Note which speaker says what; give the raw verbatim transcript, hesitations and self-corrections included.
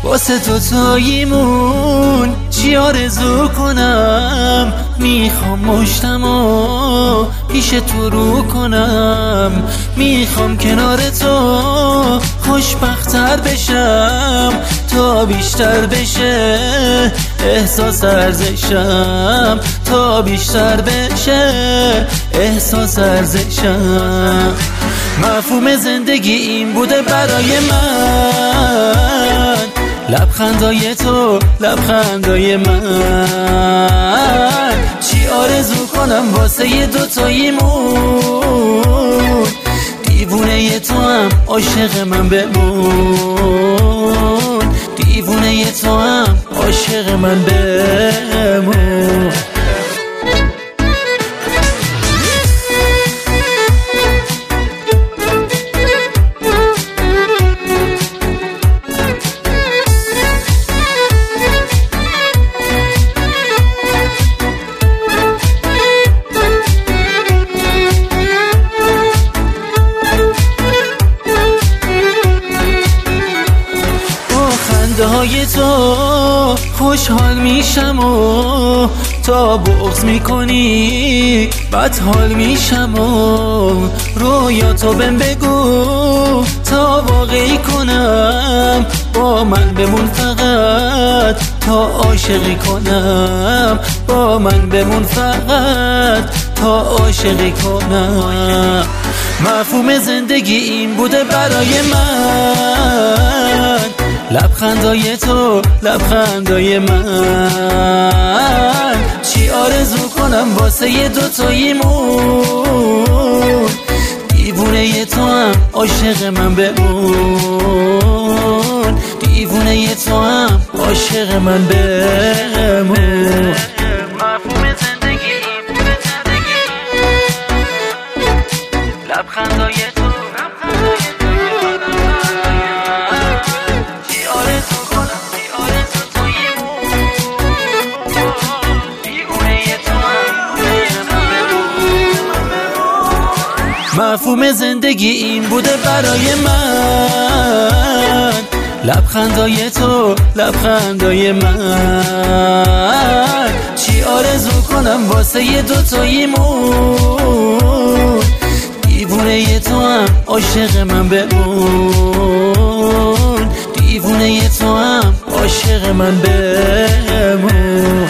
Speaker 1: واسه تو تاییمون چی آرزو کنم. میخوام مشتمو پیش تو رو کنم. میخوام کنار تو خوشبخت‌تر بشم تا بیشتر بشه احساس ارزشم، تا بیشتر بشه احساس ارزشم. مفهوم زندگی این بوده برای من، لبخندای تو لبخندای من. چی آرزو کنم واسه یه دوتاییمون، دیوونه ی تو هم عاشق من بمون، دیوونه ی تو هم عاشق من بمون. های تو خوشحال میشم و تا بغض میکنی بد حال میشم و رویاتو بهم بگو تا واقعی کنم. با من بمون فقط تا عاشقی کنم، با من بمون فقط تا عاشقی کنم. مفهوم زندگی این بوده برای من، لبخندای تو لبخندای من. چی آرزو کنم واسه یه دوتاییمون، دیوونه ی تو هم عاشق من بمون، دیوونه ی تو هم عاشق من بمون. مفهوم زندگی این بوده زندگی، لبخندای تو لبخندای مفهوم زندگی این بوده برای من، لبخندای تو لبخندای من. چی آرزو کنم واسه یه دوتاییمون، دیوونه ی تو هم عاشق من بمون، دیوونه ی تو هم عاشق من بمون.